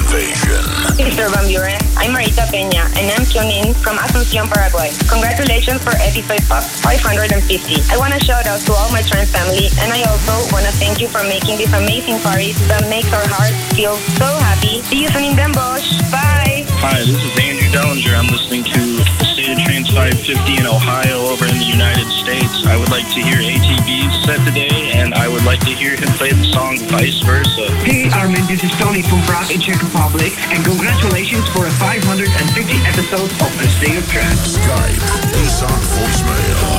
Invasion. Mr. Van Buren, I'm Marita Peña, and I'm tuned in from Asunción, Paraguay. Congratulations for episode 550. I want to shout out to all my trans family, and I also want to thank you for making this amazing party that makes our hearts feel so happy. See you soon in Den Bosch. Bye. Hi, this is Andrew Dellinger. I'm listening to the State of Trance 550 in Ohio over in the United States. I would like to hear ATB's set today, and I would like to hear him play the song Vice Versa. Hey Armin, this is Tony from Prague in Czech Republic, and congratulations for a 550 episodes of The State of Trance. Skype, Nissan voicemail.